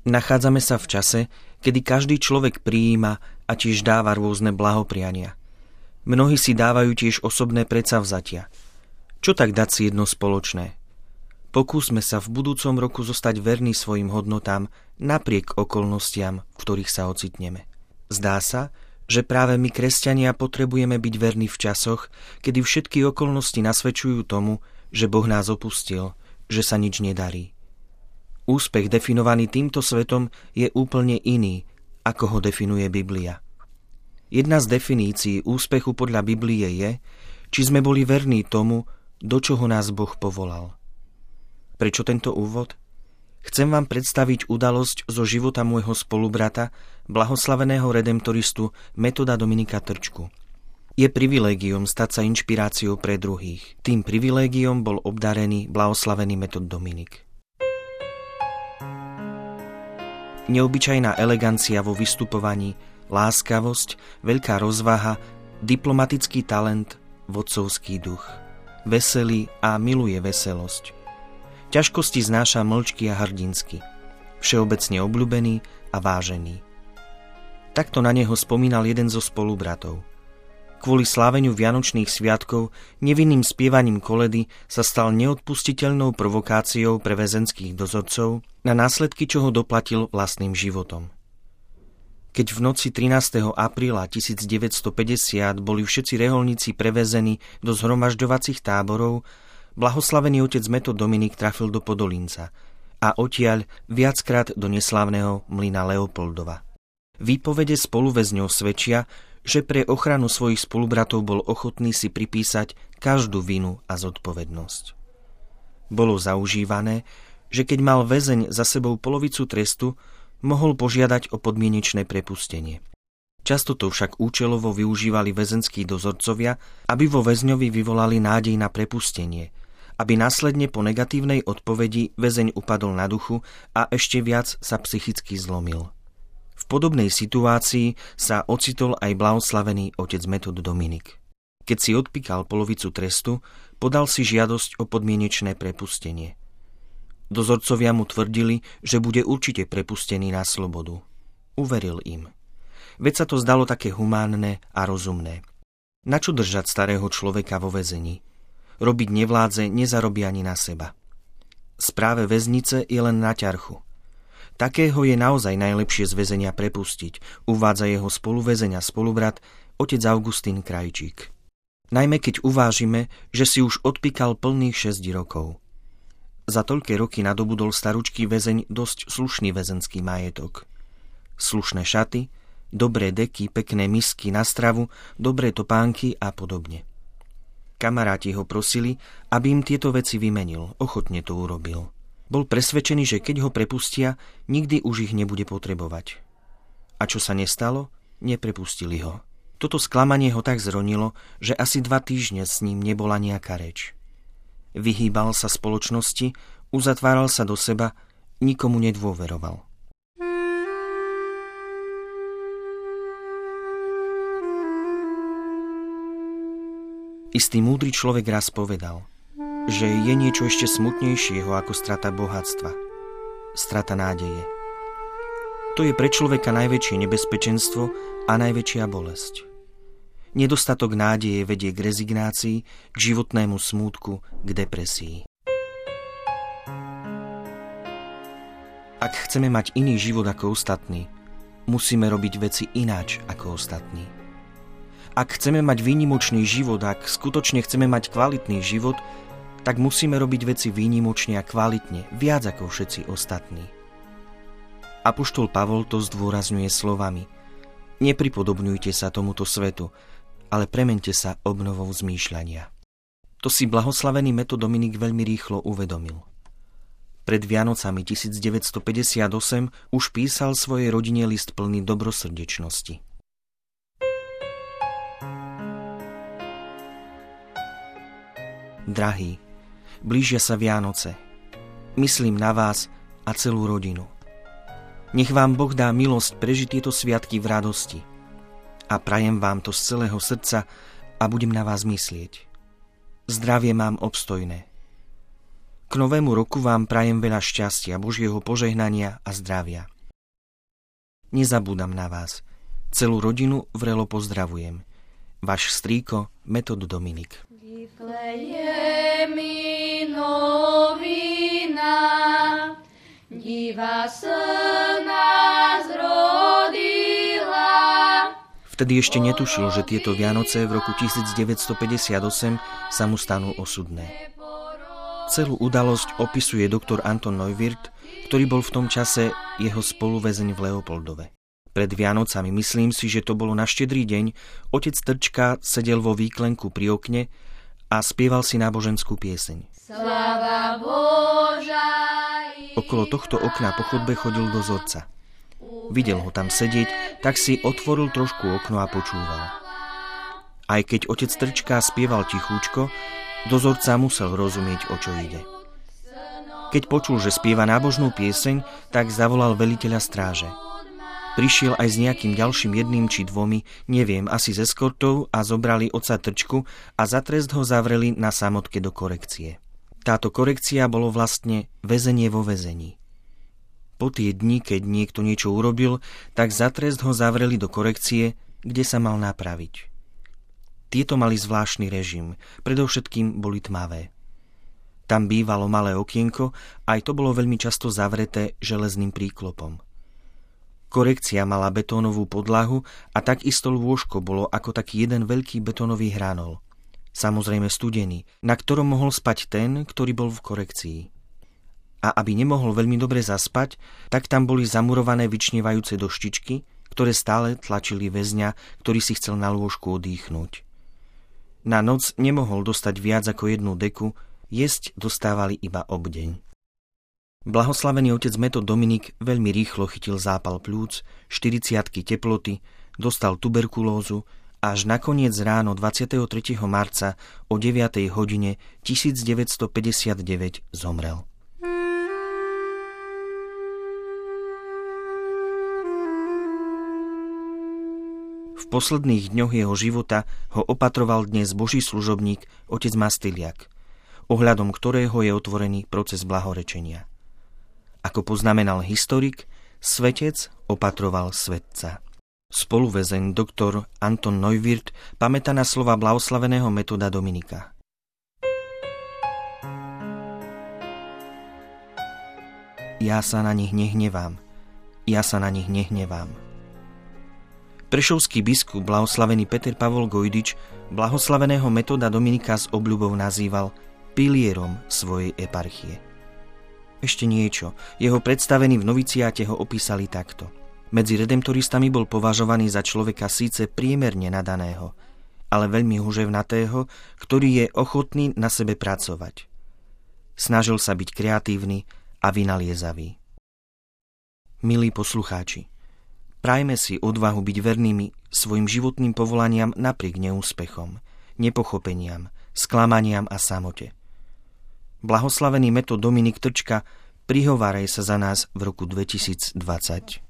Nachádzame sa v čase, kedy každý človek prijíma a tiež dáva rôzne blahopriania. Mnohí si dávajú tiež osobné predsavzatia. Čo tak dať si jedno spoločné? Pokúsme sa v budúcom roku zostať verní svojim hodnotám napriek okolnostiam, v ktorých sa ocitneme. Zdá sa, že práve my, kresťania, potrebujeme byť verní v časoch, kedy všetky okolnosti nasvedčujú tomu, že Boh nás opustil, že sa nič nedarí. Úspech definovaný týmto svetom je úplne iný, ako ho definuje Biblia. Jedna z definícií úspechu podľa Biblie je, či sme boli verní tomu, do čoho nás Boh povolal. Prečo tento úvod? Chcem vám predstaviť udalosť zo života môjho spolubrata, blahoslaveného redemptoristu Metoda Dominika Trčku. Je privilégiom stať sa inšpiráciou pre druhých. Tým privilégiom bol obdarený blahoslavený Metod Dominik. Neobyčajná elegancia vo vystupovaní, láskavosť, veľká rozvaha, diplomatický talent, vodcovský duch. Veselý a miluje veselosť. Ťažkosti znáša mlčky a hrdinsky. Všeobecne obľúbený a vážený. Takto na neho spomínal jeden zo spolubratov. Kvôli sláveniu vianočných sviatkov nevinným spievaním koledy sa stal neodpustiteľnou provokáciou pre väzenských dozorcov, na následky čoho doplatil vlastným životom. Keď v noci 13. apríla 1950 boli všetci reholníci prevezení do zhromažďovacích táborov, blahoslavený otec Metod Dominik trafil do Podolínca a odtiaľ viackrát do neslávneho mlyna Leopoldova. Výpovede spoluväzňov svedčia, že pre ochranu svojich spolubratov bol ochotný si pripísať každú vinu a zodpovednosť. Bolo zaužívané, že keď mal väzeň za sebou polovicu trestu, mohol požiadať o podmienečné prepustenie. Často to však účelovo využívali väzenskí dozorcovia, aby vo väzňovi vyvolali nádej na prepustenie, aby následne po negatívnej odpovedi väzeň upadol na duchu a ešte viac sa psychicky zlomil. V podobnej situácii sa ocitol aj blahoslavený otec Metod Dominik. Keď si odpíkal polovicu trestu, podal si žiadosť o podmienečné prepustenie. Dozorcovia mu tvrdili, že bude určite prepustený na slobodu. Uveril im. Veď sa to zdalo také humánne a rozumné. Načo držať starého človeka vo väzení? Robiť nevládze nezarobí ani na seba. Správe väznice je len na ťarchu. Takého je naozaj najlepšie z väzenia prepustiť, uvádza jeho spoluväzeň a spolubrat, otec Augustín Krajčík. Najmä keď uvážime, že si už odpíkal plných 6 rokov. Za toľké roky nadobudol staručký väzeň dosť slušný väzenský majetok. Slušné šaty, dobré deky, pekné misky na stravu, dobré topánky a podobne. Kamaráti ho prosili, aby im tieto veci vymenil, ochotne to urobil. Bol presvedčený, že keď ho prepustia, nikdy už ich nebude potrebovať. A čo sa nestalo? Neprepustili ho. Toto sklamanie ho tak zronilo, že asi 2 týždne s ním nebola nejaká reč. Vyhýbal sa spoločnosti, uzatváral sa do seba, nikomu nedôveroval. Istý múdry človek raz povedal, že je niečo ešte smutnejšieho ako strata bohatstva. Strata nádeje. To je pre človeka najväčšie nebezpečenstvo a najväčšia bolesť. Nedostatok nádeje vedie k rezignácii, k životnému smútku, k depresii. Ak chceme mať iný život ako ostatní, musíme robiť veci ináč ako ostatní. Ak chceme mať výnimočný život, ak skutočne chceme mať kvalitný život, tak musíme robiť veci výnimočne a kvalitne, viac ako všetci ostatní. Apoštol Pavol to zdôrazňuje slovami: Nepripodobňujte sa tomuto svetu, ale premente sa obnovou zmýšľania. To si blahoslavený Metod Dominik veľmi rýchlo uvedomil. Pred Vianocami 1958 už písal svojej rodine list plný dobrosrdečnosti. Drahí, blížia sa Vianoce. Myslím na vás a celú rodinu. Nech vám Boh dá milosť prežiť tieto sviatky v radosti. A prajem vám to z celého srdca a budem na vás myslieť. Zdravie mám obstojné. K novému roku vám prajem veľa šťastia, Božieho požehnania a zdravia. nezabúdam na vás. Celú rodinu vrelo pozdravujem. Váš strýko Metod Dominik. Vtedy ešte netušil, že tieto Vianoce v roku 1958 sa mu stanú osudné. Celú udalosť opisuje doktor Anton Neuwirth, ktorý bol v tom čase jeho spoluväzeň v Leopoldove. Pred Vianocami, myslím si, že to bolo na Štedrý deň, otec Trčka sedel vo výklenku pri okne a spieval si náboženskú pieseň. Sláva Boža! Okolo tohto okna po chodbe chodil dozorca. Videl ho tam sedieť, tak si otvoril trošku okno a počúval. Aj keď otec Trčka spieval tichúčko, dozorca musel rozumieť, o čo ide. Keď počul, že spieva nábožnú pieseň, tak zavolal veliteľa stráže. Prišiel aj s nejakým ďalším jedným či dvomi, neviem, asi z eskortov a zobrali otca Trčku a za trest ho zavreli na samotke do korekcie. Táto korekcia bolo vlastne väzenie vo väzení. Po tie dni, keď niekto niečo urobil, tak za trest ho zavreli do korekcie, kde sa mal napraviť. Tieto mali zvláštny režim, predovšetkým boli tmavé. Tam bývalo malé okienko, aj to bolo veľmi často zavreté železným príklopom. Korekcia mala betónovú podlahu a takisto lôžko bolo ako taký jeden veľký betónový hranol. Samozrejme studený, na ktorom mohol spať ten, ktorý bol v korekcii. A aby nemohol veľmi dobre zaspať, tak tam boli zamurované vyčnievajúce doštičky, ktoré stále tlačili väzňa, ktorý si chcel na lôžku odýchnuť. Na noc nemohol dostať viac ako jednu deku, jesť dostávali iba obdeň. Blahoslavený otec Metod Dominik veľmi rýchlo chytil zápal pľúc, 40-ky teploty, dostal tuberkulózu a až nakoniec ráno 23. marca o 9. hodine 1959 zomrel. V posledných dňoch jeho života ho opatroval dnes Boží služobník otec Mastiliak, ohľadom ktorého je otvorený proces blahorečenia. Ako poznamenal historik, svetec opatroval svetca. Spoluväzeň doktor Anton Neuwirth pamätá na slova blahoslaveného Metoda Dominika. Ja sa na nich nehnevám. Ja sa na nich nehnevám. Prešovský biskup blahoslavený Peter Pavol Gojdič blahoslaveného Metoda Dominika s obľubou nazýval pilierom svojej eparchie. Ešte niečo. Jeho predstavení v noviciáte ho opísali takto. Medzi redemptoristami bol považovaný za človeka síce priemerne nadaného, ale veľmi huževnatého, ktorý je ochotný na sebe pracovať. Snažil sa byť kreatívny a vynaliezavý. Milí poslucháči, prajme si odvahu byť vernými svojim životným povolaniam napriek neúspechom, nepochopeniam, sklamaniam a samote. Blahoslavený Metod Dominik Trčka, prihováraj sa za nás v roku 2020.